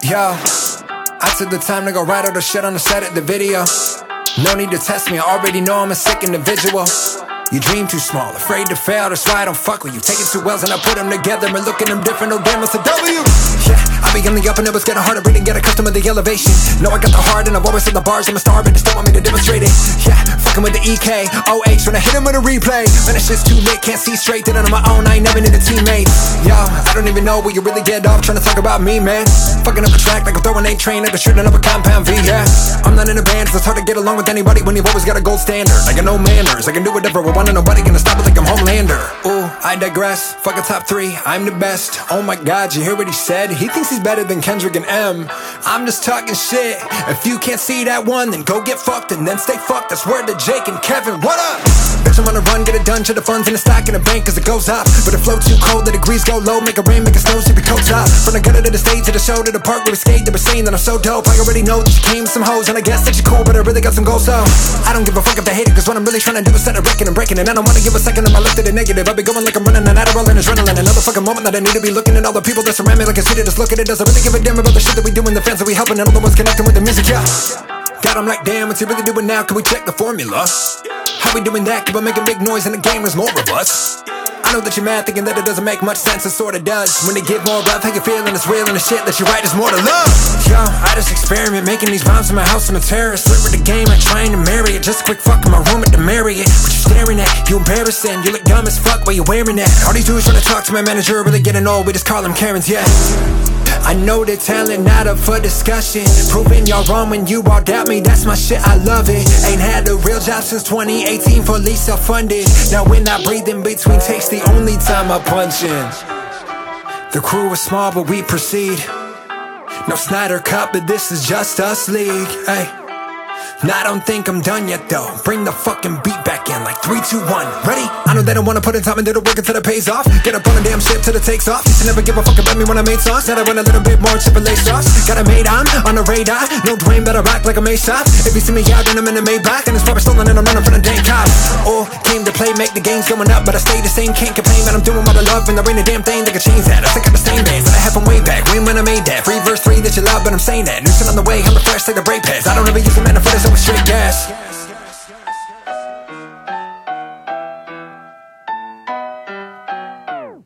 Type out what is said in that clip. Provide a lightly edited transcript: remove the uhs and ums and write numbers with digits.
Yo, I took the time to go write all the shit on the set of the video. No need to test me, I already know I'm a sick individual. You dream too small, afraid to fail, that's why I don't fuck with you. Take it too well and I put them together and look at them different, oh damn, it's a W. Yeah, I be on the up and it was getting harder, reading, get accustomed to the elevation. Know I got the heart and I've always said the bars, I'm a star, but they still want me to demonstrate it. Yeah, fucking with the EK, OH, when I hit him with a replay. Man, it's just too late, can't see straight, did it on my own, I ain't never need a teammate. Yo, I don't even know where you really get off, trying to talk about me, man. Fucking up a track like I'm throwing a train, like I'm shooting up a compound V, yeah. I'm not in a band, so it's hard to get along with anybody when you've always got a gold standard. I got no manners, I can do whatever I want and nobody gonna stop it like I'm Homelander. Ooh, I digress, fuck a top 3, I'm the best. Oh my god, you hear what he said? He thinks he's better than Kendrick and M. I'm just talking shit. If you can't see that one, then go get fucked and then stay fucked. That's word to Jake and Kevin, what up? Bitch, I'm on a run, get it done, to the funds in the stock in the bank cause it goes up. But the flow too cold, the degrees go low, make it rain, make it snow, keep your coats up. From the gutter to the stage, to the show, to the park where we skate, they were saying that I'm so dope. I already know that you came with some hoes, and I guess that you're cool, but I really got some goals, so I don't give a fuck if they hate it, cause what I'm really trying to do is set a record and breaking it. I don't wanna give a second of my lift to the negative. I be going like I'm running an Adderall and adrenaline. Another fucking moment that I need to be looking at all the people that surround me like I see it, just look at it. Doesn't really give a damn about the shit that we do and the fans that we helping and all the ones connecting with the music, yeah. God, I'm like, damn, what's he really doing now? Can we check the formula? How we doing that? Keep on making big noise in the game, there's more of us. I know that you're mad thinking that it doesn't make much sense, it sorta does. When they get more rough, how you feeling, it's real and the shit that you write is more to love. Yo, I just experiment, making these rhymes in my house, I'm a terrorist. Flirt with the game, like trying to marry it. Just a quick fuck in my room at the Marriott. What you staring at? You embarrassing, you look dumb as fuck while you wearing that. All these dudes trying to talk to my manager, really getting old, we just call them Karens, yeah. I know the talent not up for discussion. Proving y'all wrong when you all doubt me, that's my shit, I love it. Ain't had a real job since 2018, fully self-funded. Now when I breathe in between takes, the only time I punch in. The crew is small but we proceed. No Snyder Cup, but this is just us league, hey. Now I don't think I'm done yet though. Bring the fucking beat back in like 3, 2, 1. Ready? I know they don't wanna put in time and do the work until it pays off. Get up on a damn ship till it takes off. Used to never give a fuck about me when I made songs. Now I want a little bit more chip and lace sauce. Got it made, I'm on the radar. No Dwayne, better rock like a Mason. If you see me out, then I'm in the Maybach. And it's probably stolen and I'm running from the dang cops. All came to play, make the games going up, but I stay the same, can't complain. Man, I'm doing what I love and there ain't a damn thing that can change that. I think I'm the same man, but I have from way back. When I made that, free verse 3 that you love, but I'm saying that. New shit on the way, I'm fresh like the brake pads. I don't ever use a man for this, so it's straight gas.